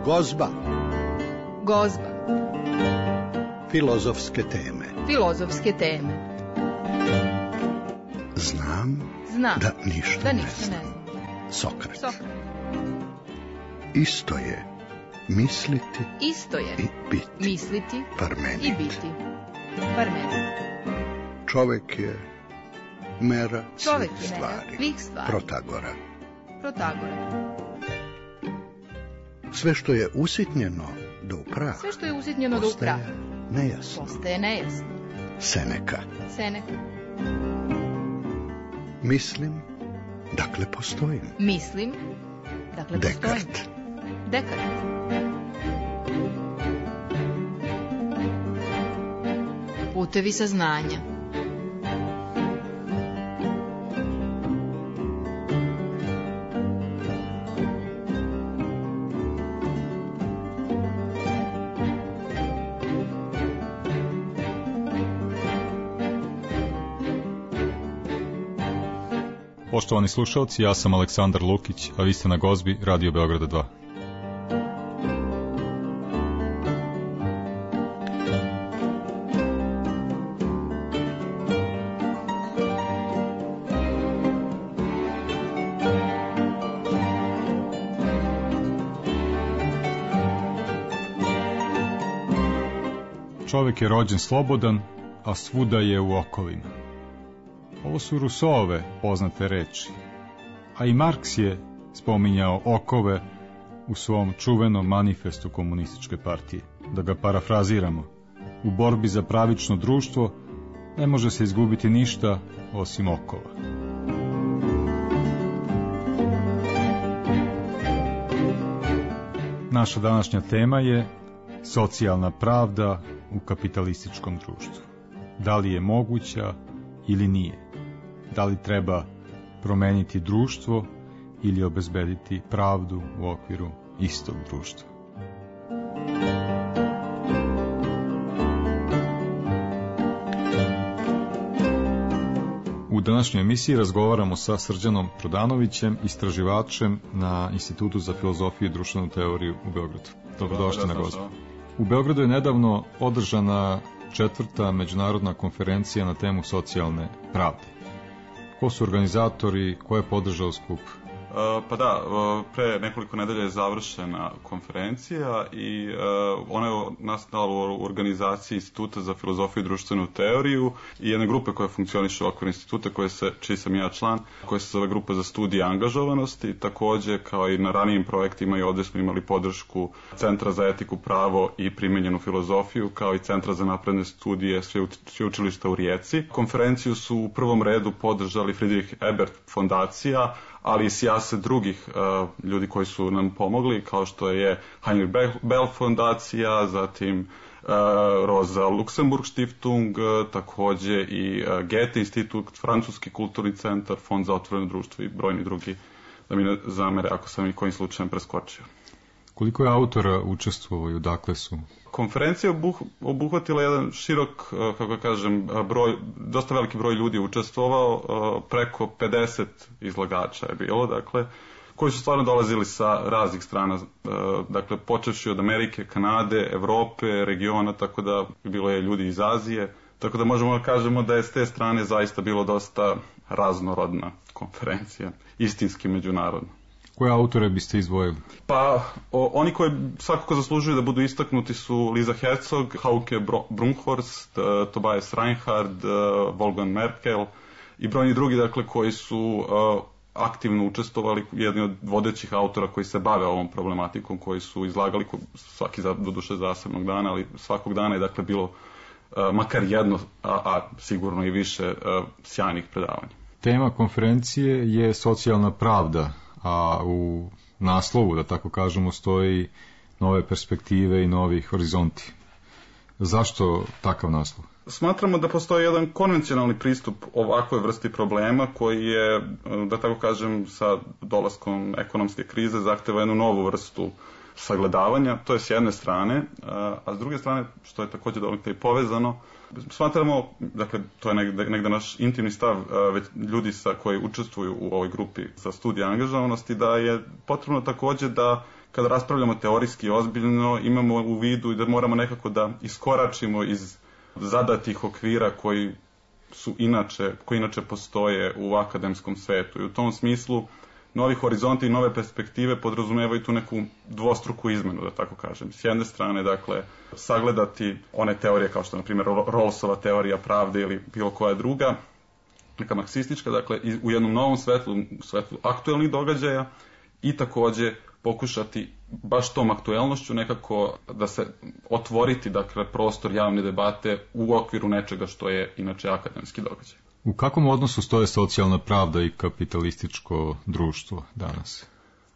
Gozba. Gozba. Filozofske teme. Filozofske teme. Znam da ništa ne znam. Sokrat. Isto je misliti i biti. Misliti Parmenid. i biti. Parmenid. Čovek je mera svih stvari. Protagora. Sve što je usitnjeno do upraha postaje nejasno. Seneka. Mislim, dakle postojim. Dekart. Putevi saznanja. Poštovani slušalci, ja sam Aleksandar Lukić, a vi ste na Gozbi Radio Beograda 2. Čovjek je rođen slobodan, a svuda je u okovima. Ovo su Rousseauove poznate reči, a i Marks je spominjao okove u svom čuvenom manifestu komunističke partije. Da ga parafraziramo, u borbi za pravično društvo ne može se izgubiti ništa osim okova. Naša današnja tema je socijalna pravda u kapitalističkom društvu. Da li je moguća ili nije? Da li treba promeniti društvo ili obezbediti pravdu u okviru istog društva? U današnjoj emisiji razgovaramo sa Srđanom Prodanovićem, istraživačem na Institutu za filozofiju i društvenu teoriju u Beogradu. Dobrodošli na Gozbu. U Beogradu je nedavno održana 4. međunarodna konferencija na temu socijalne pravde. Ko su organizatori, ko je podržao skup? Pa da, pre nekoliko nedelja je završena konferencija i ona je nastala u organizaciji Instituta za filozofiju i društvenu teoriju i jedne grupe koja funkcioniše u okviru instituta, čiji sam ja član, koja se zove Grupa za studije angažovanosti. Takođe, kao i na ranijim projektima, i ovde smo imali podršku Centra za etiku, pravo i primenjenu filozofiju, kao i Centra za napredne studije sveučilišta u Rijeci. Konferenciju su u prvom redu podržali Friedrich Ebert fondacija, ali i sijaset drugih ljudi koji su nam pomogli, kao što je Heinrich Bell fondacija, zatim Rosa Luxemburg Stiftung, takođe i Goethe institut, Francuski kulturni centar, Fond za otvoreno društvo i brojni drugi, da mi ne zamere ako sam i kojim slučajem preskočio. Koliko je autora učestvovao i odakle su? Konferencija obuhvatila jedan širok, kako kažem, broj, dosta veliki broj ljudi učestvovao, preko 50 izlagača je bilo, dakle, koji su stvarno dolazili sa raznih strana, dakle, počevši od Amerike, Kanade, Evrope, regiona, tako da bilo je ljudi iz Azije, tako da možemo da kažemo da je s te strane zaista bilo dosta raznorodna konferencija, istinski međunarodna. Koje autore biste izdvojili? Pa, oni koji svakako zaslužuju da budu istaknuti su Lisa Herzog, Hauke Brunkhorst, Tobias Reinhard, Wolfgang Merkel i brojni drugi, dakle, koji su aktivno učestvovali, jedni od vodećih autora koji se bave ovom problematikom, koji su izlagali svaki doduše zasebnog dana, ali svakog dana je, dakle, bilo makar jedno, a sigurno i više sjajnih predavanja. Tema konferencije je socijalna pravda, a u naslovu, da tako kažemo, stoji nove perspektive i novi horizonti. Zašto takav naslov? Smatramo da postoji jedan konvencionalni pristup ovakvoj vrsti problema koji je, da tako kažem, sa dolaskom ekonomske krize zahteva jednu novu vrstu sagledavanja, to je s jedne strane, a s druge strane, što je također donekle i povezano, smatramo, dakle, to je negde naš intimni stav već ljudi koji učestvuju u ovoj grupi za studije angažovanosti, da je potrebno također da kada raspravljamo teorijski ozbiljno, imamo u vidu da moramo nekako da iskoračimo iz zadatih okvira koji inače postoje u akademskom svetu. I u tom smislu novi horizonti i nove perspektive podrazumevaju tu neku dvostruku izmenu, da tako kažem. S jedne strane, dakle, sagledati one teorije kao što, na primjer, Rawlsova teorija pravde ili bilo koja druga, neka marksistička, dakle, u jednom novom svetlu aktuelnih događaja i takođe pokušati baš tom aktuelnošću nekako da se otvoriti, dakle, prostor javne debate u okviru nečega što je inače akademski događaj. U kakvom odnosu stoje socijalna pravda i kapitalističko društvo danas?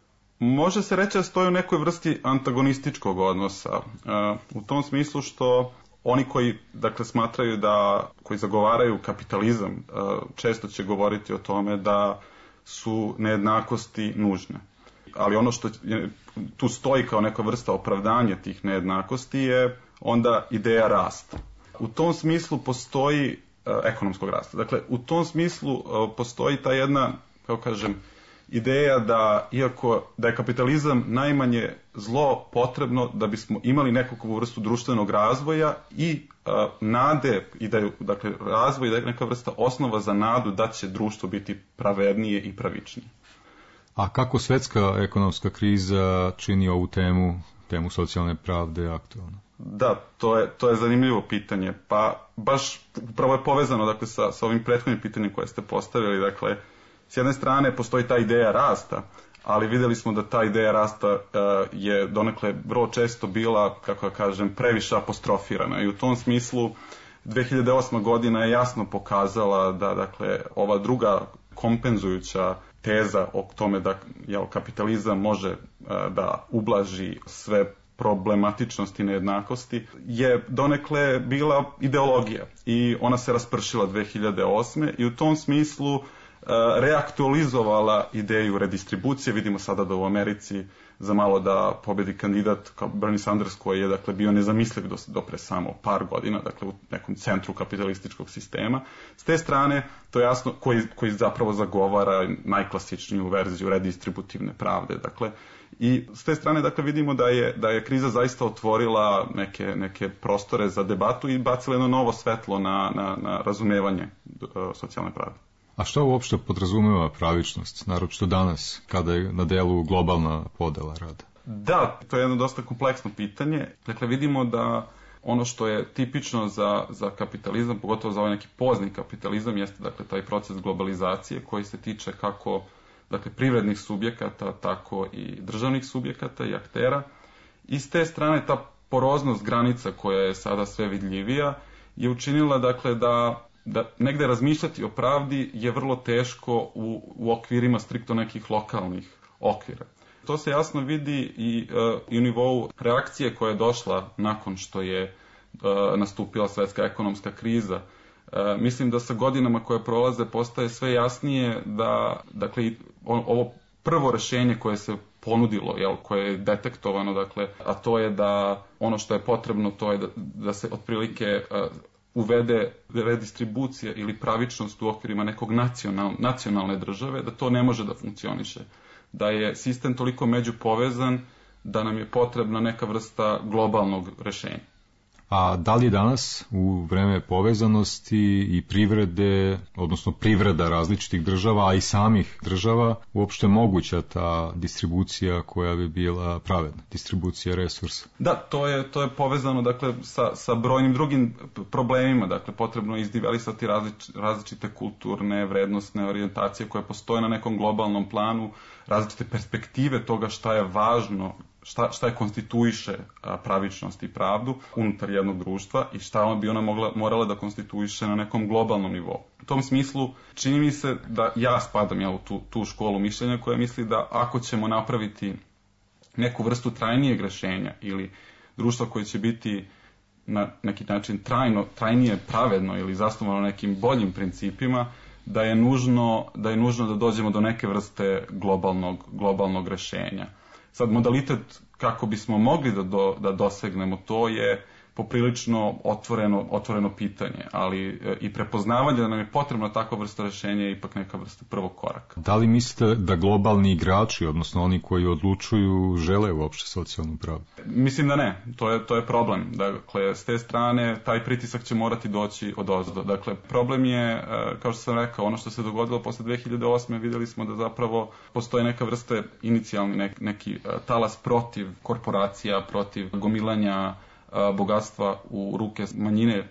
Može se reći da stoje u nekoj vrsti antagonističkog odnosa. U tom smislu što oni koji, dakle, smatraju koji zagovaraju kapitalizam, često će govoriti o tome da su nejednakosti nužne. Ali ono što tu stoji kao neka vrsta opravdanja tih nejednakosti je onda ideja rasta. U tom smislu postoji ekonomskog rasta. Dakle, u tom smislu postoji ta jedna, kao kažem, ideja da, iako da je kapitalizam najmanje zlo potrebno da bismo imali nekakvu vrstu društvenog razvoja i nade, i da je, dakle, razvoj da je neka vrsta osnova za nadu da će društvo biti pravednije i pravičnije. A kako svetska ekonomska kriza čini ovu temu socijalne pravde aktualno? Da, to je zanimljivo pitanje. Pa baš upravo je povezano, dakle, sa ovim prethodnim pitanjem koje ste postavili. Dakle, s jedne strane postoji ta ideja rasta, ali videli smo da ta ideja rasta je donekle vrlo često bila, kako da kažem, previše apostrofirana. I u tom smislu 2008. godina je jasno pokazala da, dakle, ova druga kompenzujuća teza o tome da kapitalizam može da ublaži sve problematičnosti nejednakosti je donekle bila ideologija i ona se raspršila 2008. i u tom smislu reaktualizovala ideju redistribucije. Vidimo sada da u Americi za malo da pobedi kandidat kao Bernie Sanders koji je, dakle, bio nezamisliv do pre samo par godina, dakle, u nekom centru kapitalističkog sistema. S te strane, to je jasno, koji zapravo zagovara najklasičniju verziju redistributivne pravde. Dakle, i s te strane, dakle, vidimo da je kriza zaista otvorila neke prostore za debatu i bacila jedno novo svetlo na razumevanje socijalne pravde. A što uopšte podrazumeva pravičnost, naročito danas, kada je na delu globalna podela rada? Da, to je jedno dosta kompleksno pitanje. Dakle, vidimo da ono što je tipično za kapitalizam, pogotovo za ovaj neki pozni kapitalizam, jeste, dakle, taj proces globalizacije koji se tiče kako, dakle, privrednih subjekata, tako i državnih subjekata i aktera. I s te strane ta poroznost granica koja je sada sve vidljivija je učinila, dakle, da negde razmišljati o pravdi je vrlo teško u okvirima striktno nekih lokalnih okvira. To se jasno vidi i u nivou reakcije koja je došla nakon što je nastupila svetska ekonomska kriza. Mislim da sa godinama koje prolaze postaje sve jasnije da, dakle, ovo prvo rešenje koje se ponudilo, koje je detektovano, dakle, a to je da ono što je potrebno, to je da se otprilike uvede redistribucija ili pravičnost u okvirima nekog nacionalne države, da to ne može da funkcioniše. Da je sistem toliko međupovezan da nam je potrebna neka vrsta globalnog rešenja. A da li danas u vreme povezanosti i privrede, odnosno privreda različitih država, a i samih država, uopšte moguća ta distribucija koja bi bila pravedna, distribucija resursa? Da, to je povezano, dakle, sa brojnim drugim problemima. Dakle, potrebno je iznivelisati različite kulturne, vrednostne orijentacije koje postoje na nekom globalnom planu, različite perspektive toga šta je važno, šta je konstituiše pravičnost i pravdu unutar jednog društva i šta ona bi morala da konstituiše na nekom globalnom nivou. U tom smislu čini mi se da ja spadam u tu školu mišljenja koja misli da ako ćemo napraviti neku vrstu trajnijeg rešenja ili društva koje će biti na neki način trajnije pravedno ili zasnovano nekim boljim principima, da je nužno da dođemo do neke vrste globalnog rešenja. Sad, modalitet kako bismo mogli da dosegnemo to je poprilično otvoreno pitanje, ali i prepoznavanje da nam je potrebno takva vrsta rešenja je ipak neka vrsta prvog koraka. Da li mislite da globalni igrači, odnosno oni koji odlučuju, žele uopšte socijalnu pravdu? Mislim da ne, to je problem. Dakle, s te strane taj pritisak će morati doći odozdo. Dakle, problem je, kao što sam rekao, ono što se dogodilo posle 2008. vidjeli smo da zapravo postoje neka vrsta inicijalni neki talas protiv korporacija, protiv gomilanja bogatstva u ruke manjine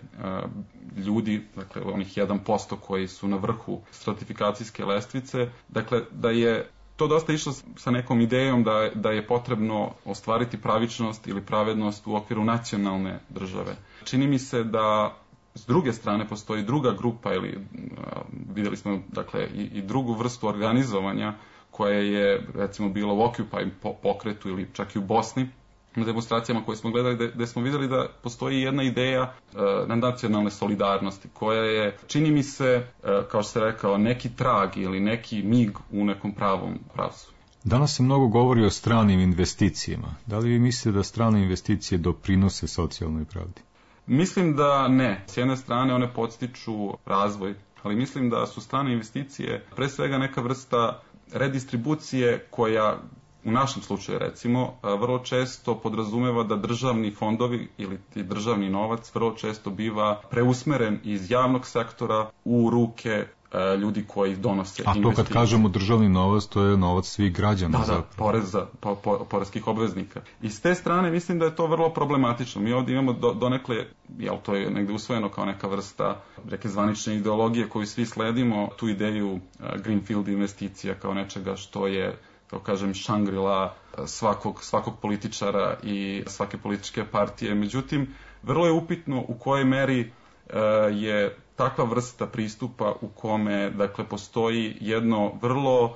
ljudi, dakle onih 1% koji su na vrhu stratifikacijske lestvice. Dakle, da je to dosta išlo sa nekom idejom da je potrebno ostvariti pravičnost ili pravednost u okviru nacionalne države. Čini mi se da s druge strane postoji druga grupa ili vidjeli smo dakle i drugu vrstu organizovanja koja je recimo bila u Occupy pokretu ili čak i u Bosni, na demonstracijama koje smo gledali, gde smo vidjeli da postoji jedna ideja nacionalne solidarnosti, koja je, čini mi se, kao što se rekao, neki trag ili neki mig u nekom pravom pravcu. Danas se mnogo govori o stranim investicijama. Da li vi mislite da strane investicije doprinose socijalnoj pravdi? Mislim da ne. S jedne strane one podstiču razvoj, ali mislim da su strane investicije pre svega neka vrsta redistribucije koja, u našem slučaju recimo, vrlo često podrazumeva da državni fondovi ili državni novac vrlo često biva preusmeren iz javnog sektora u ruke ljudi koji donose investicije. A to kad kažemo državni novac, to je novac svih građana. Da, poreskih obveznika. I s te strane mislim da je to vrlo problematično. Mi ovdje imamo donekle, to je negde usvojeno kao neka vrsta neke zvanične ideologije koju svi sledimo, tu ideju greenfield investicija kao nečega što je, kao kažem, Shangri-La svakog političara i svake političke partije. Međutim, vrlo je upitno u kojoj meri je takva vrsta pristupa u kome, dakle, postoji jedno vrlo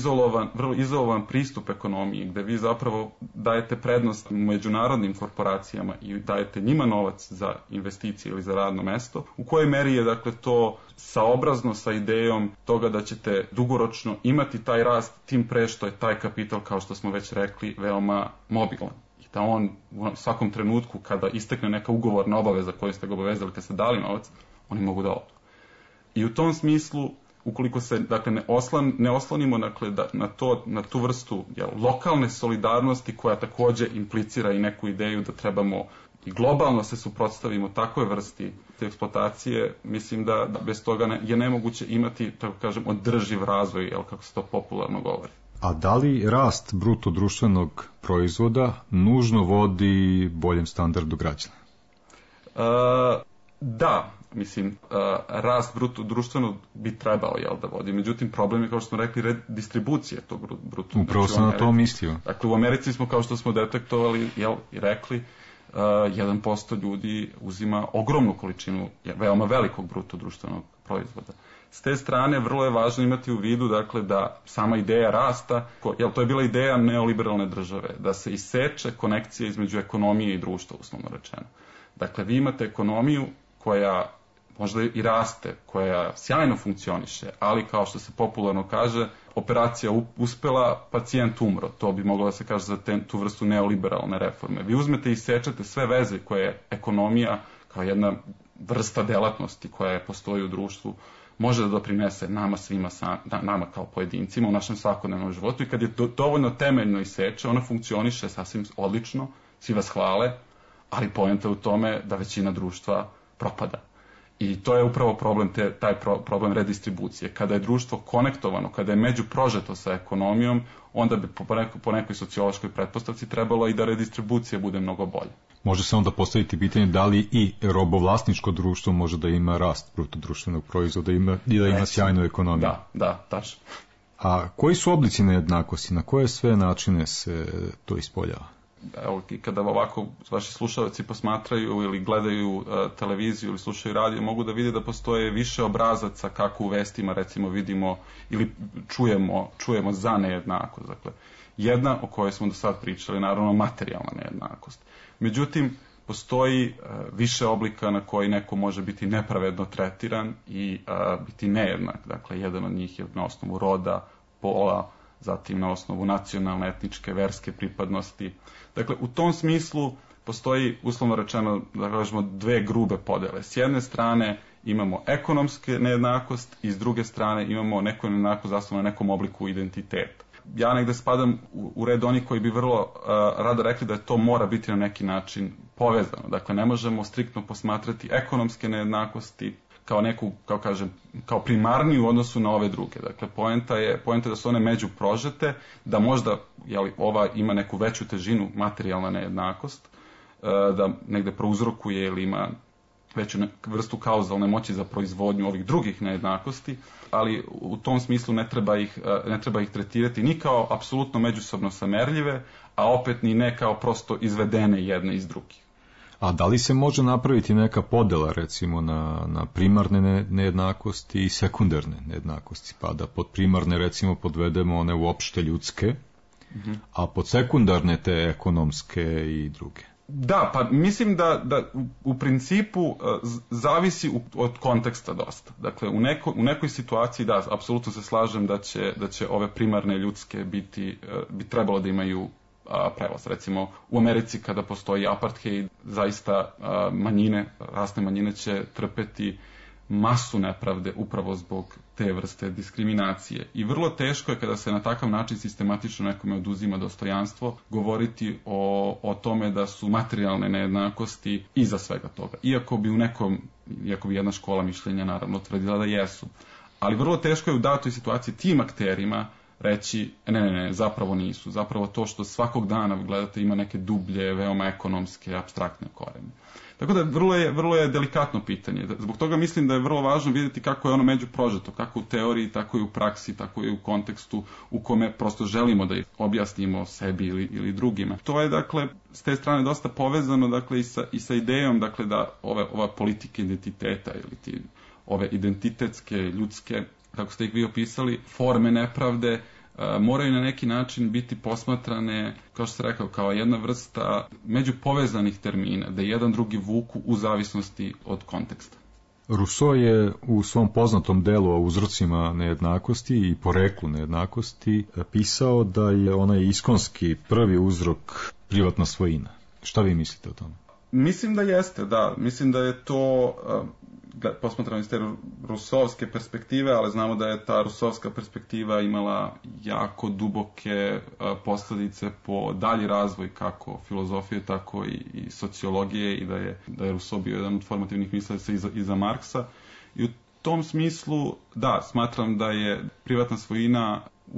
izolovan pristup ekonomiji, gde vi zapravo dajete prednost međunarodnim korporacijama i dajete njima novac za investicije ili za radno mesto, u kojoj meri je, dakle, to saobrazno sa idejom toga da ćete dugoročno imati taj rast, tim pre što je taj kapital, kao što smo već rekli, veoma mobilan. I da on u svakom trenutku, kada istekne neka ugovorna obaveza koju ste ga obavezali kad ste dali novac, oni mogu da odu. I u tom smislu, ukoliko se, dakle, ne oslonimo, dakle, na tu vrstu lokalne solidarnosti koja takođe implicira i neku ideju da trebamo i globalno se suprotstavimo takvoj vrsti te eksploatacije, mislim da bez toga je nemoguće imati, tako kažem, održiv razvoj, kako se to popularno govori. A da li rast bruto društvenog proizvoda nužno vodi boljem standardu građana? Da, mislim, rast bruto društvenog bi trebao da vodi. Međutim, problem je, kao što smo rekli, redistribucije tog bruto. Upravo sam na to mislio. Dakle, u Americi smo, kao što smo detektovali i rekli, 1% ljudi uzima ogromnu količinu veoma velikog bruto društvenog proizvoda. S te strane, vrlo je važno imati u vidu, dakle, da sama ideja rasta, to je bila ideja neoliberalne države, da se iseče konekcija između ekonomije i društva, uslovno rečeno. Dakle, vi imate ekonomiju koja možda i raste, koja sjajno funkcioniše, ali kao što se popularno kaže, operacija uspela, pacijent umro. To bi moglo da se kaže za tu vrstu neoliberalne reforme. Vi uzmete i sečete sve veze koje je ekonomija kao jedna vrsta delatnosti koja postoji u društvu može da doprinese nama svima, nama kao pojedincima u našem svakodnevnom životu, i kad je dovoljno temeljno iseče, ona funkcioniše sasvim odlično, svi vas hvale, ali poenta je u tome da većina društva propada. I to je upravo problem, taj problem redistribucije. Kada je društvo konektovano, kada je međuprožeto sa ekonomijom, onda bi po nekoj sociološkoj pretpostavci trebalo i da redistribucija bude mnogo bolja. Može se onda postaviti pitanje da li i robovlasničko društvo može da ima rast bruto društvenog proizvoda i da ima sjajnu ekonomiju. Da, tačno. A koji su oblici nejednakosti? Na koje sve načine se to ispoljava? Evo, kada ovako vaši slušalci posmatraju ili gledaju televiziju ili slušaju radio, mogu da vide da postoje više obrazaca kako u vestima, recimo, vidimo ili čujemo za nejednakost. Dakle, jedna o kojoj smo do sad pričali, naravno materijalna nejednakost. Međutim, postoji više oblika na koji neko može biti nepravedno tretiran i biti nejednak. Dakle, jedan od njih je na osnovu roda, pola, zatim na osnovu nacionalne, etničke, verske pripadnosti. Dakle, u tom smislu postoji, uslovno rečeno, da kažemo, dve grube podele. S jedne strane imamo ekonomske nejednakost i s druge strane imamo neku nejednakost zasnovanu na nekom obliku identiteta. Ja negde spadam u red onih koji bi vrlo rado rekli da to mora biti na neki način povezano. Dakle, ne možemo striktno posmatrati ekonomske nejednakosti kao neku, kao primarniju u odnosu na ove druge. Dakle, poenta je da su one međuprožete, da možda ova ima neku veću težinu, materijalna nejednakost, da negde prouzrokuje ili ima veću vrstu kauzalne moći za proizvodnju ovih drugih nejednakosti, ali u tom smislu ne treba ih tretirati ni kao apsolutno međusobno samerljive, a opet ni ne kao prosto izvedene jedne iz drugih. A da li se može napraviti neka podela, recimo, na primarne nejednakosti i sekundarne nejednakosti, pa da pod primarne, recimo, podvedemo one uopšte ljudske, a pod sekundarne te ekonomske i druge? Da, pa mislim da u principu zavisi od konteksta dosta. Dakle, u nekoj situaciji, da, apsolutno se slažem da će ove primarne ljudske bi trebalo da imaju prevoz. Recimo, u Americi kada postoji apartheid, zaista rasne manjine će trpeti masu nepravde upravo zbog te vrste diskriminacije. I vrlo teško je kada se na takav način sistematično nekome oduzima dostojanstvo govoriti o tome da su materijalne nejednakosti iza svega toga. Iako bi jedna škola mišljenja naravno tvrdila da jesu. Ali vrlo teško je u datoj situaciji tim akterima reći ne, zapravo nisu. Zapravo to što svakog dana gledate ima neke dublje, veoma ekonomske, apstraktne korene. Tako da vrlo je delikatno pitanje. Zbog toga mislim da je vrlo važno vidjeti kako je ono međuprožeto, kako u teoriji, tako i u praksi, tako i u kontekstu u kome prosto želimo da ih objasnimo sebi ili drugima. To je, dakle, s te strane dosta povezano, dakle, i sa idejom, dakle, da ova politika identiteta ili ove identitetske, ljudske, kako ste ih vi opisali, forme nepravde, moraju na neki način biti posmatrane, kao što ste rekao, kao jedna vrsta međupovezanih termina, da jedan drugi vuku u zavisnosti od konteksta. Rousseau je u svom poznatom delu o uzrocima nejednakosti i poreklu nejednakosti pisao da je onaj iskonski prvi uzrok privatna svojina. Šta vi mislite o tome? Mislim da jeste, da. Mislim da je to, posmatrano iz te rusovske perspektive, ali znamo da je ta rusovska perspektiva imala jako duboke posljedice po dalji razvoj kako filozofije, tako i sociologije, i da je Rousseau bio jedan od formativnih mislilaca iza Marksa. I u tom smislu, da, smatram da je privatna svojina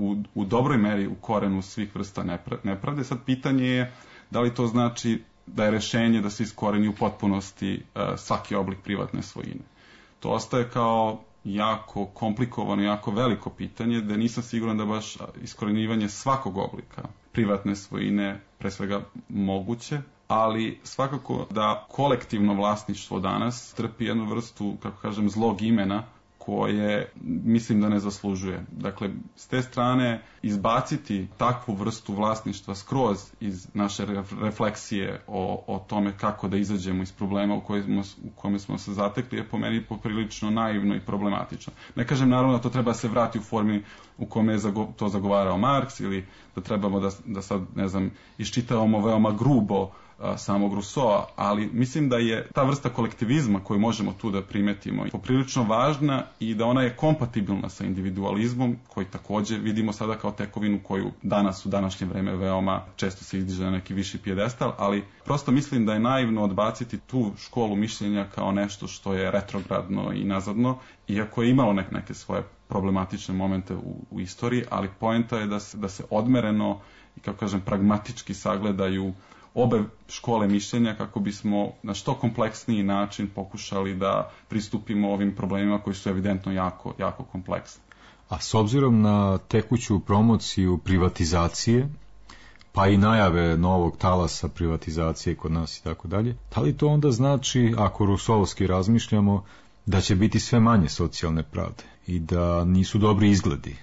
u dobroj meri u korenu svih vrsta nepravde. Sad pitanje je da li to znači da je rešenje da se iskoreni u potpunosti svaki oblik privatne svojine. To ostaje kao jako komplikovano, jako veliko pitanje, da nisam siguran da baš iskorenjivanje svakog oblika privatne svojine pre svega moguće, ali svakako da kolektivno vlasništvo danas trpi jednu vrstu, kako kažem, zlog imena koje mislim da ne zaslužuje. Dakle, s te strane izbaciti takvu vrstu vlasništva skroz iz naše refleksije o tome kako da izađemo iz problema u kome smo se zatekli je po meni poprilično naivno i problematično. Ne kažem naravno da to treba se vrati u formi u kome je to zagovarao Marks ili da trebamo da sad, ne znam, iščitavamo veoma grubo samog Rousseaua, ali mislim da je ta vrsta kolektivizma koju možemo tu da primetimo poprilično važna i da ona je kompatibilna sa individualizmom koji takođe vidimo sada kao tekovinu koju danas u današnje vreme veoma često se izdiže na neki viši pijedestal, ali prosto mislim da je naivno odbaciti tu školu mišljenja kao nešto što je retrogradno i nazadno, iako je imalo neke svoje problematične momente u istoriji, ali poenta je da se odmereno i, kako kažem, pragmatički sagledaju obe škole mišljenja kako bismo na što kompleksniji način pokušali da pristupimo ovim problemima koji su evidentno jako, jako kompleksni. A s obzirom na tekuću promociju privatizacije, pa i najave novog talasa privatizacije kod nas i tako dalje, da li to onda znači, ako rusovski razmišljamo, da će biti sve manje socijalne pravde i da nisu dobri izgledi?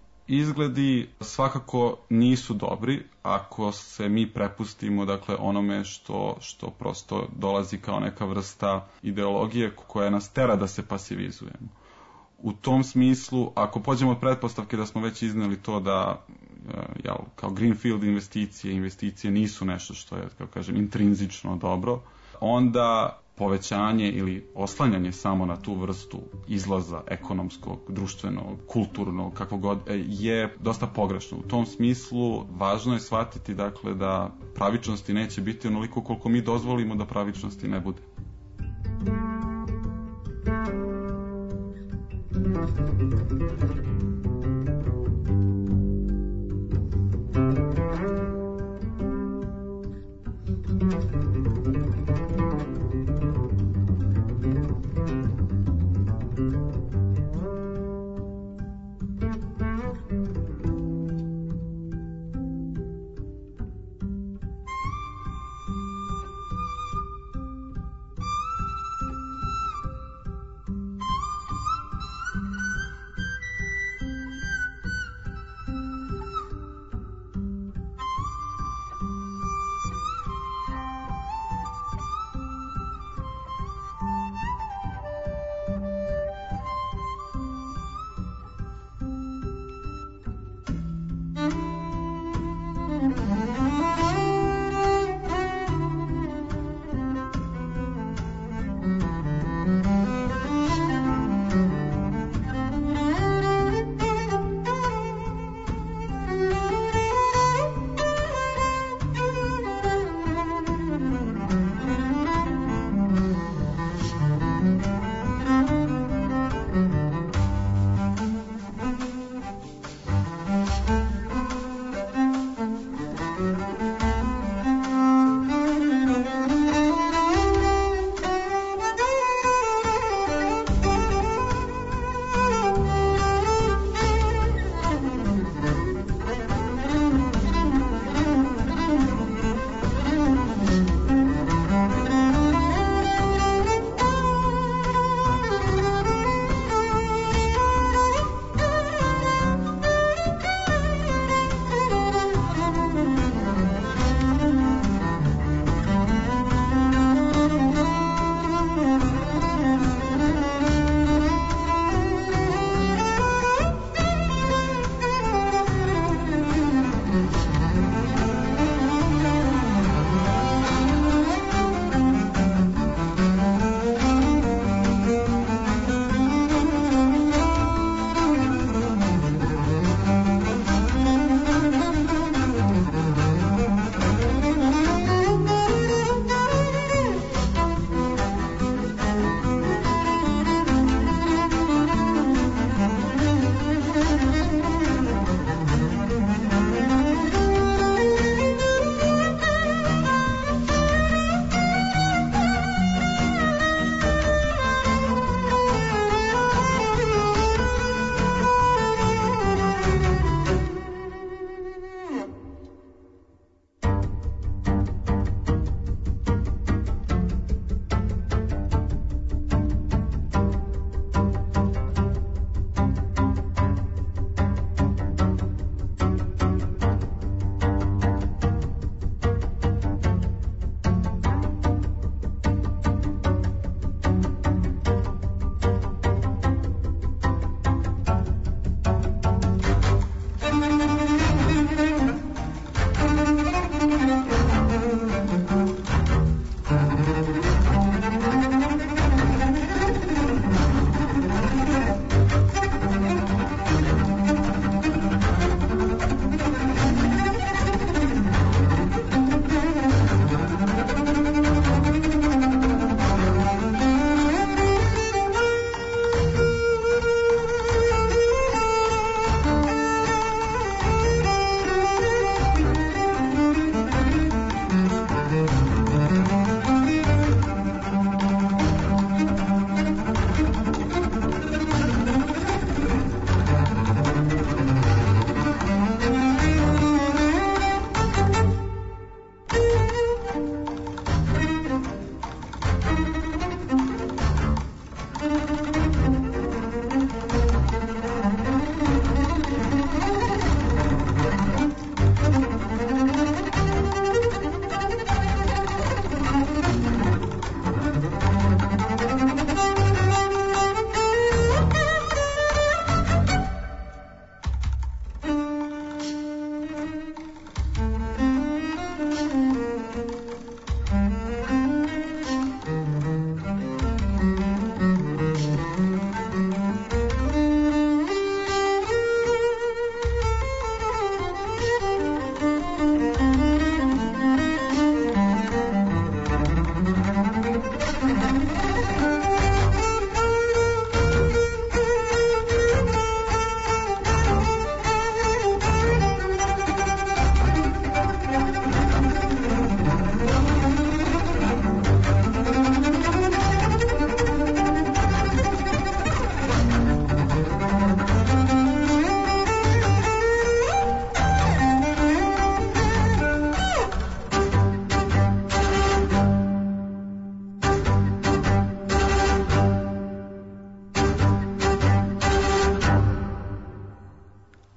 Izgledi svakako nisu dobri ako se mi prepustimo, dakle, onome što prosto dolazi kao neka vrsta ideologije koja nas tera da se pasivizujemo. U tom smislu, ako pođemo od pretpostavke da smo već izneli to da kao greenfield investicije nisu nešto što je, kako kažem, intrinzično dobro, onda povećanje ili oslanjanje samo na tu vrstu izlaza ekonomskog, društvenog, kulturnog, kako god, je dosta pogrešno. U tom smislu važno je shvatiti, dakle, da pravičnosti neće biti onoliko koliko mi dozvolimo da pravičnosti ne bude.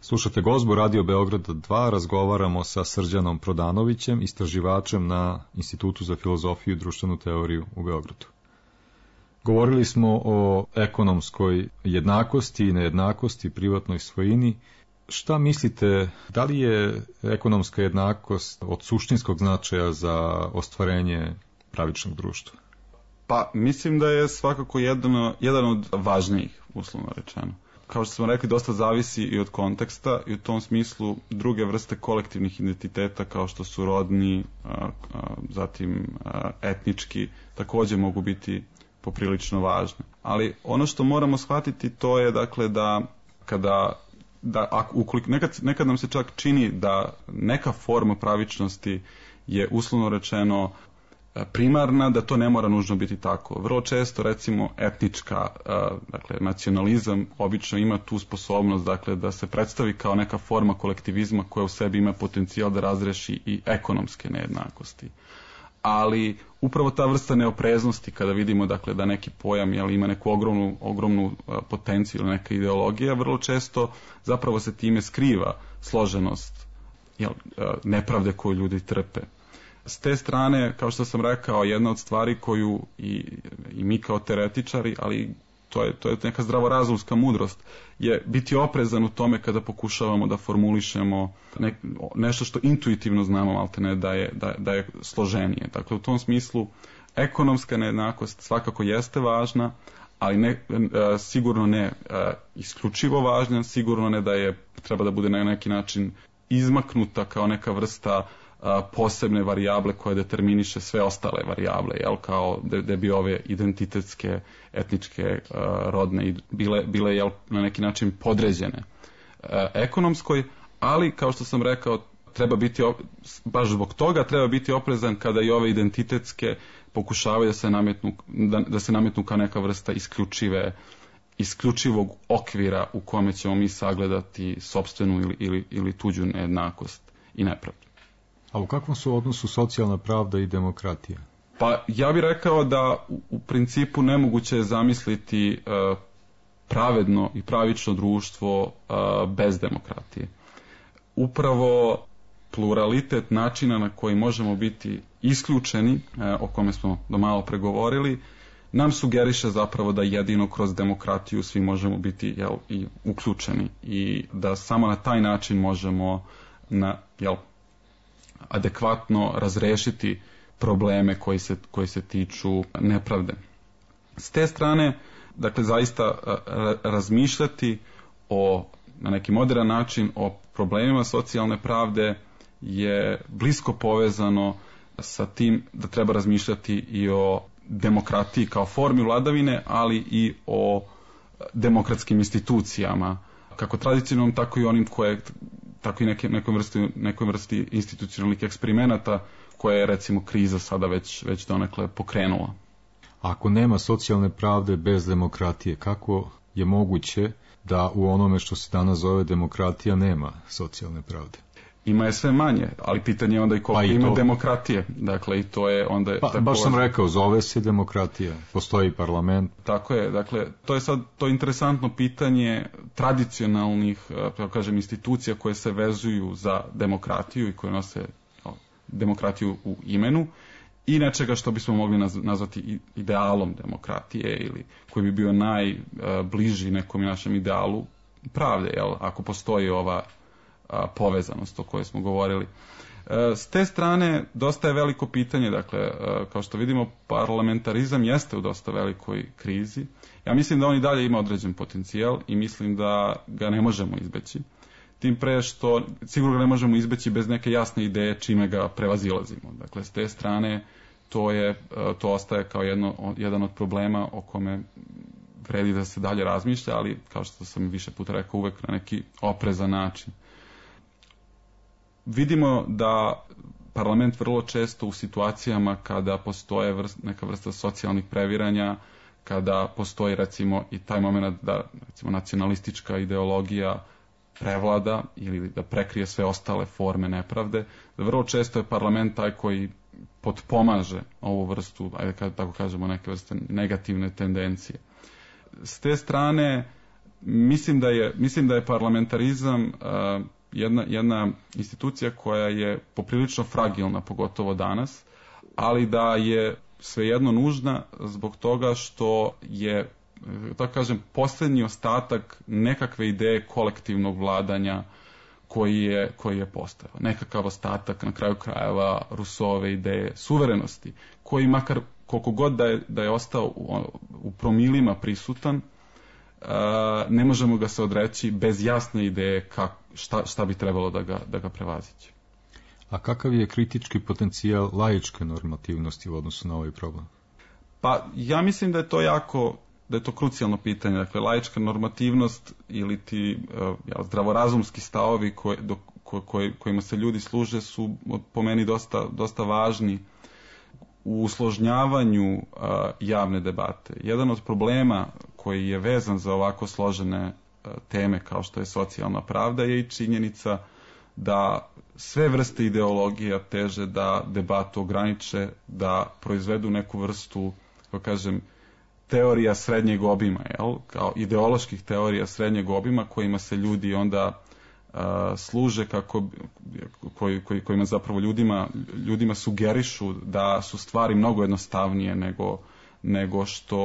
Slušate Gozbu Radio Beograda 2, razgovaramo sa Srđanom Prodanovićem, istraživačem na Institutu za filozofiju i društvenu teoriju u Beogradu. Govorili smo o ekonomskoj jednakosti i nejednakosti, privatnoj svojini. Šta mislite, da li je ekonomska jednakost od suštinskog značaja za ostvarenje pravičnog društva? Pa mislim da je svakako jedan od važnijih, uslovno rečeno. Kao što smo rekli, dosta zavisi i od konteksta i u tom smislu druge vrste kolektivnih identiteta kao što su rodni, zatim etnički, također mogu biti poprilično važne. Ali ono što moramo shvatiti to je dakle da nekad nam se čak čini da neka forma pravičnosti je uslovno rečeno primarna, da to ne mora nužno biti tako. Vrlo često, recimo, etnička, dakle, nacionalizam obično ima tu sposobnost, dakle, da se predstavi kao neka forma kolektivizma koja u sebi ima potencijal da razreši i ekonomske nejednakosti. Ali upravo ta vrsta neopreznosti, kada vidimo, dakle, da neki pojam ima neku ogromnu potenciju ili neka ideologija, vrlo često zapravo se time skriva složenost nepravde koju ljudi trpe. S te strane, kao što sam rekao, jedna od stvari koju i mi kao teoretičari, ali to je neka zdravorazumska mudrost, je biti oprezan u tome kada pokušavamo da formulišemo nešto što intuitivno znamo, maltene da je složenije. Dakle, u tom smislu ekonomska nejednakost svakako jeste važna, ali sigurno ne isključivo važna, sigurno ne da je treba da bude na neki način izmaknuta kao neka vrsta posebne varijable koje determiniše sve ostale varijable, kao da bi ove identitetske, etničke, rodne bile na neki način podređene ekonomskoj, ali kao što sam rekao, treba biti baš zbog toga treba biti oprezan kada i ove identitetske pokušavaju da se nametnu kao neka vrsta isključivog okvira u kome ćemo mi sagledati sopstvenu ili tuđu nejednakost i nepravdu. A u kakvom su odnosu socijalna pravda i demokratija? Pa ja bih rekao da u principu nemoguće je zamisliti pravedno i pravično društvo bez demokratije. Upravo pluralitet načina na koji možemo biti isključeni, o kome smo do malo pregovorili, nam sugeriše zapravo da jedino kroz demokratiju svi možemo biti i uključeni i da samo na taj način možemo adekvatno razrešiti probleme koji se tiču nepravde. S te strane, dakle, zaista razmišljati na neki moderan način o problemima socijalne pravde je blisko povezano sa tim da treba razmišljati i o demokratiji kao formi vladavine, ali i o demokratskim institucijama, kako tradicionalnom, tako i onim tako i nekoj vrsti institucionalnih eksperimenata koje je, recimo, kriza sada već donekle pokrenula. Ako nema socijalne pravde bez demokratije, kako je moguće da u onome što se danas zove demokratija nema socijalne pravde? Ima je sve manje, ali pitanje je onda i koliko ima demokratije. Dakle, i to je onda... baš sam rekao, zove se demokratija, postoji parlament. Tako je, dakle, to je sad to interesantno pitanje tradicionalnih, institucija koje se vezuju za demokratiju i koje nose demokratiju u imenu i nečega što bismo mogli nazvati idealom demokratije ili koji bi bio najbliži nekom našem idealu pravde, ako postoji ova povezanost o kojoj smo govorili. S te strane dosta je veliko pitanje, dakle, kao što vidimo, parlamentarizam jeste u dosta velikoj krizi. Ja mislim da on i dalje ima određen potencijal i mislim da ga ne možemo izbeći. Tim pre što sigurno ga ne možemo izbeći bez neke jasne ideje čime ga prevazilazimo. Dakle, s te strane to ostaje kao jedan od problema o kome vredi da se dalje razmišlja, ali kao što sam više puta rekao, uvek na neki oprezan način. Vidimo da parlament vrlo često u situacijama kada postoje neka vrsta socijalnih previranja, kada postoji, recimo, i taj moment da, recimo, nacionalistička ideologija prevlada ili da prekrije sve ostale forme nepravde, da vrlo često je parlament taj koji potpomaže ovu vrstu, ajde tako kažemo, neke vrste negativne tendencije. S te strane, mislim da je parlamentarizam jedna institucija koja je poprilično fragilna, pogotovo danas, ali da je svejedno nužna zbog toga što je, tako kažem, posljednji ostatak nekakve ideje kolektivnog vladanja koji je postojao. Nekakav ostatak, na kraju krajeva, Rousseauove ideje suverenosti, koji makar koliko god da je ostao u promilima prisutan, ne možemo ga se odreći bez jasne ideje šta bi trebalo da ga prevaziće. A kakav je kritički potencijal laičke normativnosti u odnosu na ovaj problem? Pa ja mislim da je to krucijalno pitanje. Dakle, laička normativnost ili ti zdravorazumski stavovi kojima se ljudi služe su po meni dosta važni u usložnjavanju javne debate. Jedan od problema koji je vezan za ovako složene teme kao što je socijalna pravda je i činjenica da sve vrste ideologija teže da debatu ograniče, da proizvedu neku vrstu, kako kažem, teorija srednjeg obima, kao ideoloških teorija srednjeg obima kojima se ljudi onda služe, kojima zapravo ljudima sugerišu da su stvari mnogo jednostavnije nego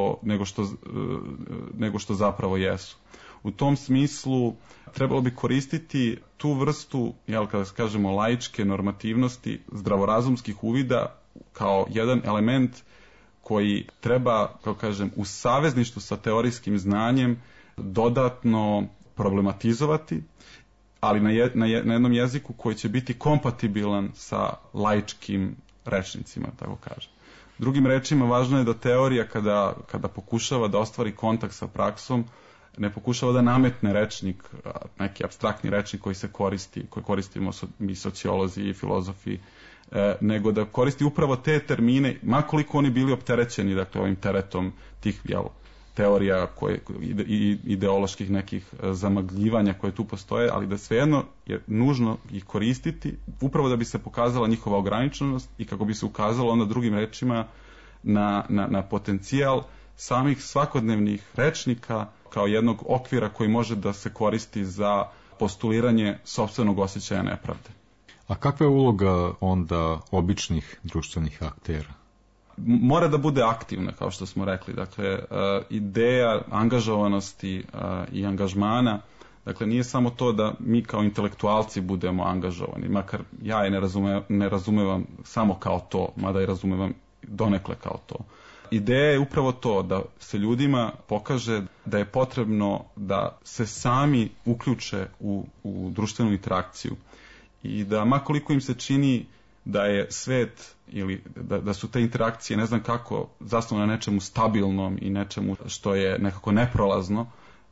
što zapravo jesu. U tom smislu trebalo bi koristiti tu vrstu, kada kažemo, laičke normativnosti, zdravorazumskih uvida kao jedan element koji treba, kako kažem, u savezništvu sa teorijskim znanjem dodatno problematizovati, ali na jednom jeziku koji će biti kompatibilan sa laičkim rečnicima, tako kažem. Drugim rečima, važno je da teorija kada pokušava da ostvari kontakt sa praksom, ne pokušava da nametne rečnik, neki apstraktni rečnik koji koristimo mi sociolozi i filozofi, nego da koristi upravo te termine, makoliko oni bili opterećeni, dakle, ovim teretom tih teorija i ideoloških nekih zamagljivanja koje tu postoje, ali da svejedno je nužno ih koristiti upravo da bi se pokazala njihova ograničenost i kako bi se ukazalo onda drugim rečima na potencijal samih svakodnevnih rečnika kao jednog okvira koji može da se koristi za postuliranje sopstvenog osjećaja nepravde. A kakva je uloga onda običnih društvenih aktera? Mora da bude aktivna, kao što smo rekli. Dakle, ideja angažovanosti i angažmana, dakle, nije samo to da mi kao intelektualci budemo angažovani, makar ja je ne razumevam samo kao to, mada je razumevam donekle kao to. Ideja je upravo to da se ljudima pokaže da je potrebno da se sami uključe u društvenu interakciju i da makoliko im se čini da je svet ili da su te interakcije, ne znam kako, zasnovane na nečemu stabilnom i nečemu što je nekako neprolazno,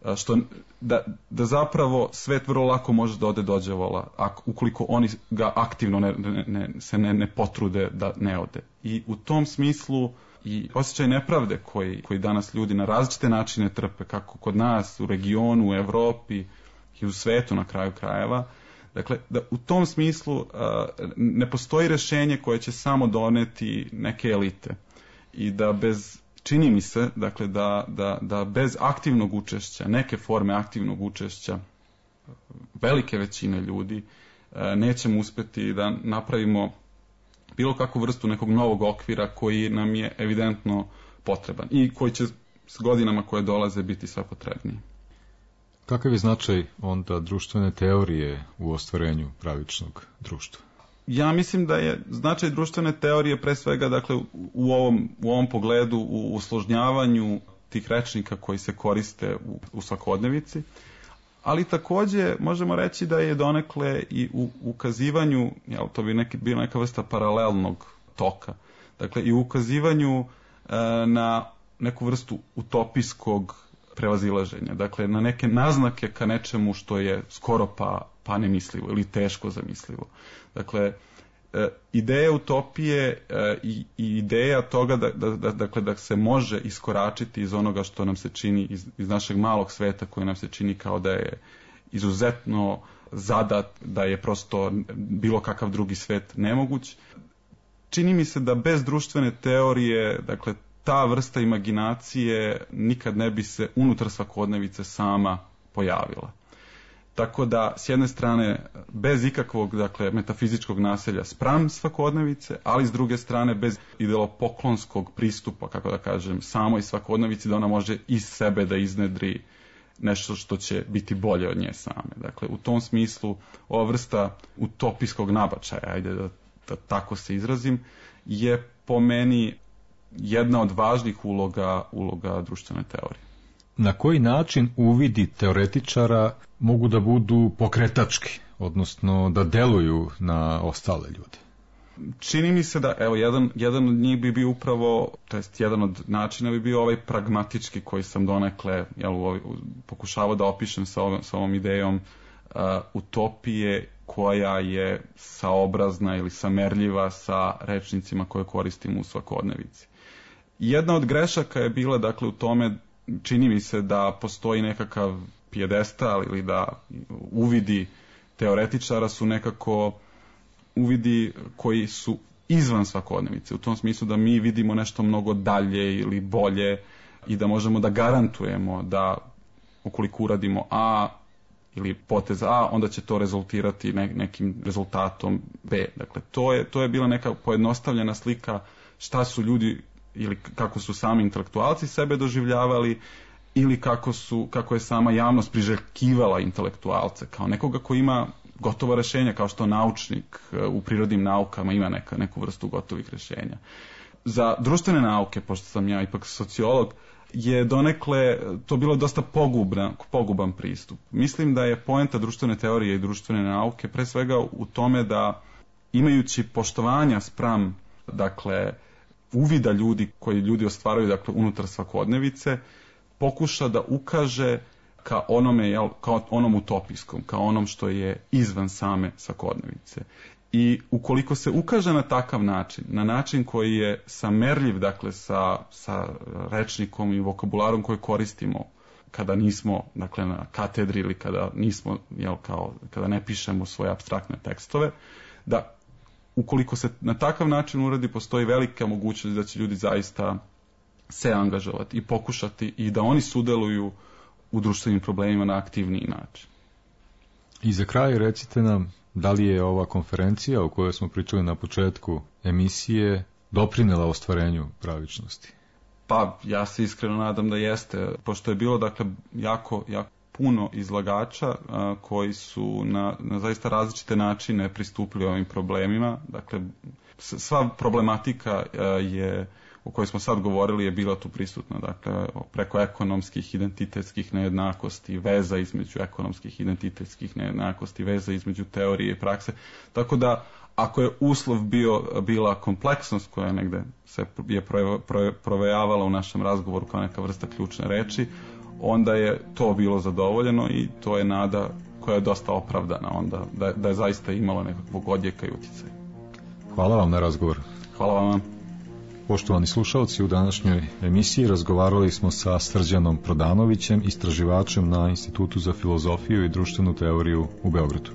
da zapravo svet vrlo lako može da ode do đavola ukoliko oni ga aktivno ne potrude da ne ode. I u tom smislu i osjećaj nepravde koji danas ljudi na različite načine trpe, kako kod nas, u regionu, u Evropi i u svetu na kraju krajeva. Dakle, da u tom smislu ne postoji rješenje koje će samo doneti neke elite i da čini mi se, dakle, da bez aktivnog učešća, neke forme aktivnog učešća velike većine ljudi nećemo uspjeti da napravimo bilo kakvu vrstu nekog novog okvira koji nam je evidentno potreban i koji će s godinama koje dolaze biti sve potrebniji. Kakav je značaj onda društvene teorije u ostvarenju pravičnog društva? Ja mislim da je značaj društvene teorije pre svega, dakle, u ovom pogledu u usložnjavanju tih rečnika koji se koriste u svakodnevici, ali također možemo reći da je donekle i u ukazivanju, to bi bila neka vrsta paralelnog toka, dakle i u ukazivanju na neku vrstu utopijskog prevazilaženja, dakle na neke naznake ka nečemu što je skoro pa nemislivo ili teško zamislivo. Dakle, ideja utopije i ideja toga da se može iskoračiti iz onoga što nam se čini, iz našeg malog sveta koji nam se čini kao da je izuzetno zadat, da je prosto bilo kakav drugi svet nemoguć. Čini mi se da bez društvene teorije, dakle, ta vrsta imaginacije nikad ne bi se unutar svakodnevice sama pojavila. Tako da, s jedne strane, bez ikakvog, dakle, metafizičkog naselja spram svakodnevice, ali s druge strane, bez ideolopoklonskog pristupa, kako da kažem, samoj svakodnevici, da ona može iz sebe da iznedri nešto što će biti bolje od nje same. Dakle, u tom smislu, ova vrsta utopijskog nabačaja, ajde da tako se izrazim, je po meni jedna od važnih uloga društvene teorije. Na koji način uvidi teoretičara mogu da budu pokretački, odnosno da deluju na ostale ljude? Čini mi se da, evo, jedan od njih bi bio upravo, to jest jedan od načina bi bio ovaj pragmatički koji sam donekle pokušavao da opišem sa ovom idejom utopije koja je saobrazna ili samerljiva sa rečnicima koje koristimo u svakodnevici. Jedna od grešaka je bila, dakle, u tome, čini mi se da postoji nekakav pijedestal ili da uvidi teoretičara su nekako uvidi koji su izvan svakodnevice, u tom smislu da mi vidimo nešto mnogo dalje ili bolje i da možemo da garantujemo da ukoliko uradimo A ili potez A, onda će to rezultirati nekim rezultatom B. Dakle, to je bila neka pojednostavljena slika šta su ljudi ili kako su sami intelektualci sebe doživljavali ili kako je sama javnost priželjkivala intelektualce kao nekoga ko ima gotova rešenja, kao što naučnik u prirodnim naukama ima neku vrstu gotovih rešenja. Za društvene nauke, pošto sam ja ipak sociolog, je donekle to bilo dosta poguban pristup. Mislim da je poenta društvene teorije i društvene nauke pre svega u tome da imajući poštovanja spram, dakle, uvida ljudi koji ljudi ostvaraju, dakle, unutar svakodnevice, pokuša da ukaže ka onom utopijskom, kao onom što je izvan same svakodnevice. I ukoliko se ukaže na takav način, na način koji je samerljiv, dakle, sa rečnikom i vokabularom koji koristimo kada nismo, dakle, na katedri ili kada nismo, kada ne pišemo svoje apstraktne tekstove, da ukoliko se na takav način uradi, postoji velika mogućnost da će ljudi zaista se angažovati i pokušati i da oni sudeluju u društvenim problemima na aktivniji način. I za kraj recite nam, da li je ova konferencija o kojoj smo pričali na početku emisije doprinela ostvarenju pravičnosti? Pa, ja se iskreno nadam da jeste, pošto je bilo, dakle, jako puno izlagača koji su na zaista različite načine pristupili ovim problemima. Dakle, sva problematika o kojoj smo sad govorili je bila tu prisutna, dakle, preko ekonomskih, identitetskih nejednakosti, veza između ekonomskih, identitetskih nejednakosti, veza između teorije i prakse. Tako da, ako je uslov bila kompleksnost koja negde se je provejavala u našem razgovoru kao neka vrsta ključne reči, onda je to bilo zadovoljeno i to je nada koja je dosta opravdana onda, da je zaista imalo nekakvog odjeka i utjecaja. Hvala vam na razgovor. Hvala vam. Poštovani slušalci, u današnjoj emisiji razgovarali smo sa Srđanom Prodanovićem, istraživačem na Institutu za filozofiju i društvenu teoriju u Beogradu.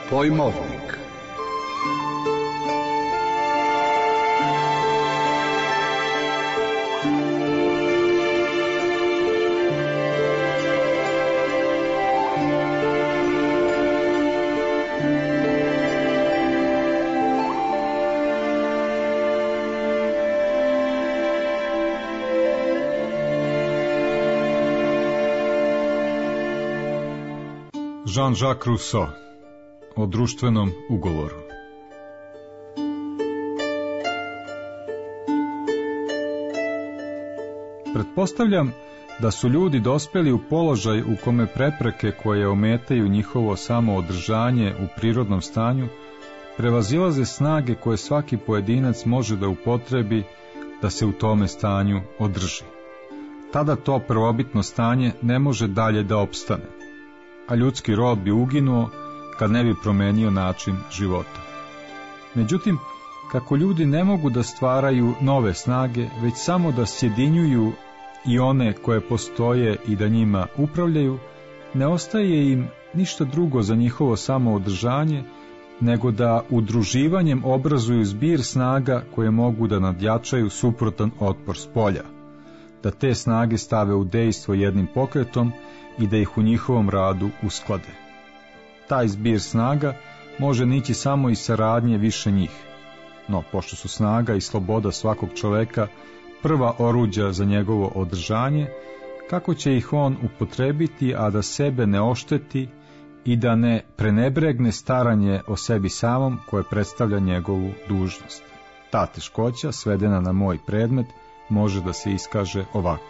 Pojmovnik. Jean-Jacques Rousseau o društvenom ugovoru. Pretpostavljam da su ljudi dospeli u položaj u kome prepreke koje ometaju njihovo samoodržanje u prirodnom stanju prevazilaze snage koje svaki pojedinac može da upotrebi da se u tome stanju održi. Tada to prvobitno stanje ne može dalje da opstane, a ljudski rod bi uginuo kad ne bi promenio način života. Međutim, kako ljudi ne mogu da stvaraju nove snage, već samo da sjedinjuju i one koje postoje i da njima upravljaju, ne ostaje im ništa drugo za njihovo samoodržanje, nego da udruživanjem obrazuju zbir snaga koje mogu da nadjačaju suprotan otpor spolja, da te snage stave u dejstvo jednim pokretom i da ih u njihovom radu usklade. Taj zbir snaga može nići samo iz saradnje više njih, no pošto su snaga i sloboda svakog čoveka prva oruđa za njegovo održanje, kako će ih on upotrebiti, a da sebe ne ošteti i da ne prenebregne staranje o sebi samom koje predstavlja njegovu dužnost. Ta teškoća, svedena na moj predmet, može da se iskaže ovako.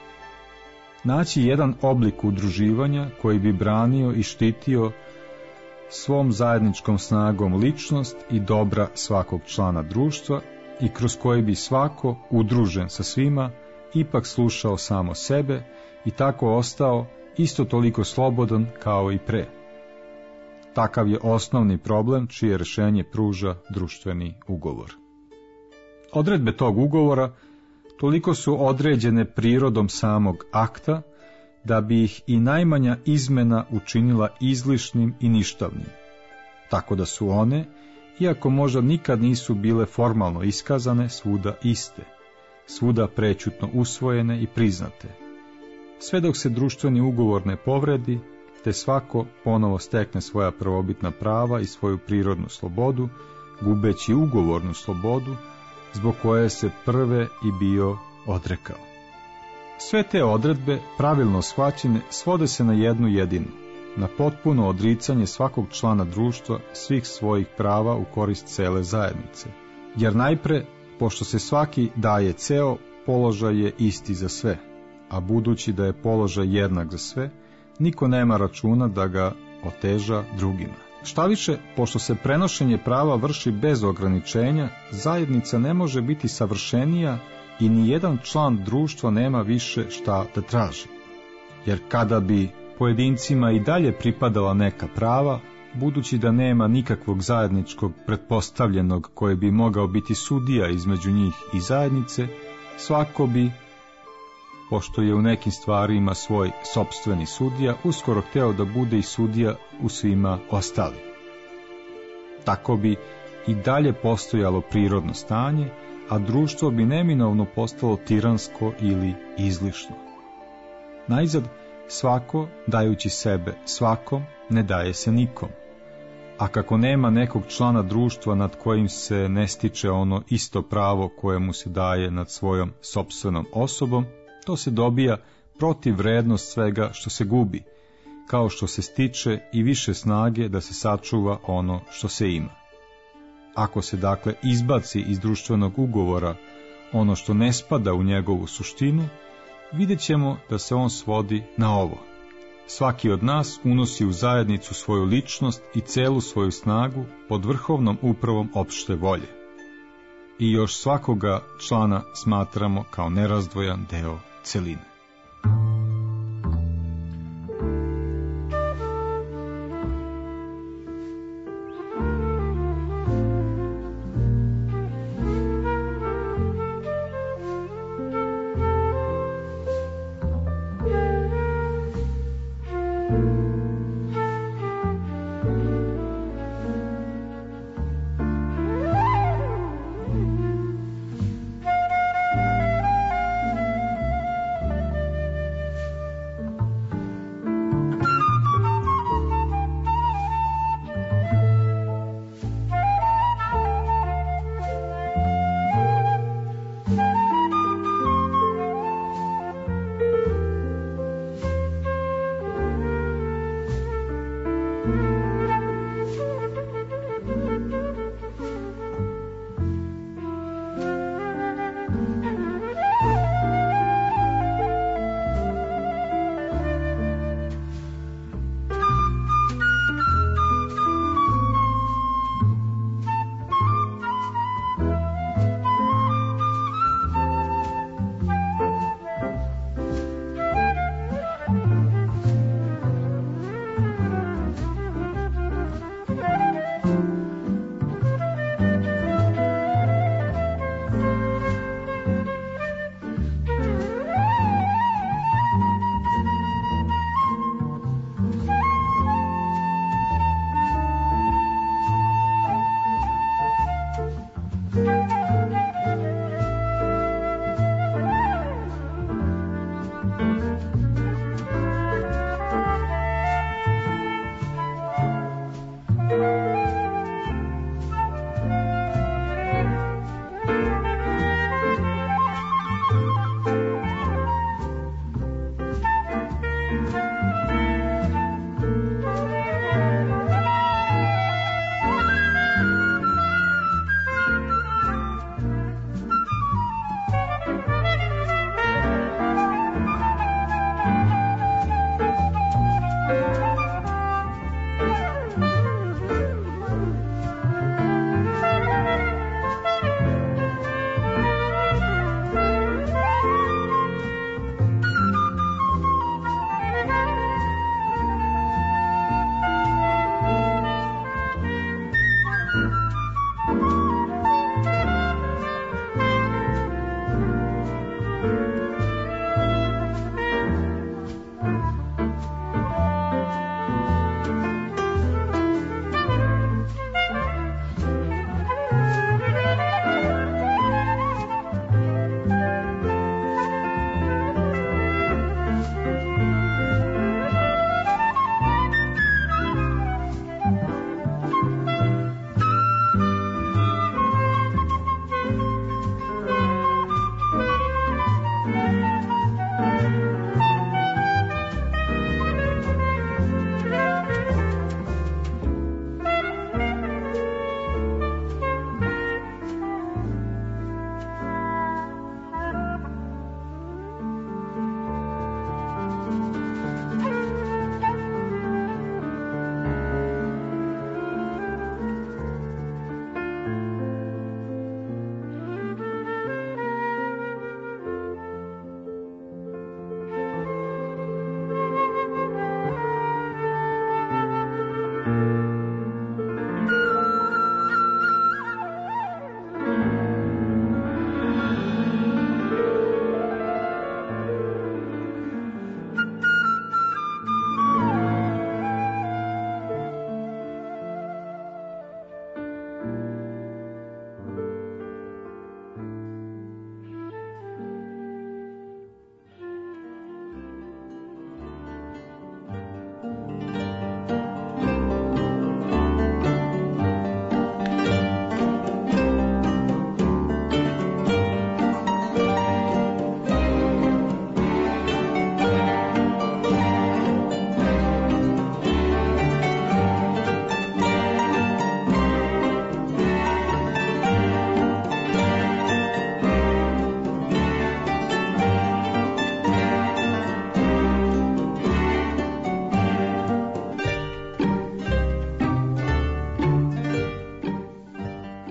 Naći jedan oblik udruživanja koji bi branio i štitio svom zajedničkom snagom ličnost i dobra svakog člana društva i kroz koji bi svako, udružen sa svima, ipak slušao samo sebe i tako ostao isto toliko slobodan kao i pre. Takav je osnovni problem čije rešenje pruža društveni ugovor. Odredbe tog ugovora toliko su određene prirodom samog akta, da bi ih i najmanja izmena učinila izlišnim i ništavnim, tako da su one, iako možda nikad nisu bile formalno iskazane, svuda iste, svuda prećutno usvojene i priznate, sve dok se društveni ugovor ne povredi, te svako ponovo stekne svoja prvobitna prava i svoju prirodnu slobodu, gubeći ugovornu slobodu, zbog koje se prve i bio odrekao. Sve te odredbe, pravilno shvaćene, svode se na jednu jedinu, na potpuno odricanje svakog člana društva svih svojih prava u korist cele zajednice. Jer najpre, pošto se svaki daje ceo, položaj je isti za sve, a budući da je položaj jednak za sve, niko nema računa da ga oteža drugima. Štaviše, pošto se prenošenje prava vrši bez ograničenja, zajednica ne može biti savršenija i ni jedan član društva nema više šta da traži. Jer kada bi pojedincima i dalje pripadala neka prava, budući da nema nikakvog zajedničkog pretpostavljenog koje bi mogao biti sudija između njih i zajednice, svako bi, pošto je u nekim stvarima svoj sopstveni sudija, uskoro hteo da bude i sudija u svima ostali. Tako bi i dalje postojalo prirodno stanje, a društvo bi neminovno postalo tiransko ili izlišno. Najzad, svako, dajući sebe svakom, ne daje se nikom. A kako nema nekog člana društva nad kojim se ne stiče ono isto pravo koje mu se daje nad svojom sopstvenom osobom, to se dobija protivvrednost svega što se gubi, kao što se stiče i više snage da se sačuva ono što se ima. Ako se dakle izbaci iz društvenog ugovora ono što ne spada u njegovu suštinu, vidjet ćemo da se on svodi na ovo. Svaki od nas unosi u zajednicu svoju ličnost i celu svoju snagu pod vrhovnom upravom opšte volje. I još svakoga člana smatramo kao nerazdvojan deo celine.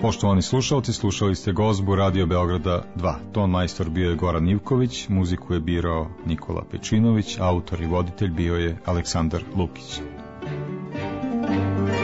Poštovani slušalci, slušali ste Gozbu Radio Beograda 2. Ton majstor bio je Goran Ivković, muziku je birao Nikola Pečinović, autor i voditelj bio je Aleksandar Lukić.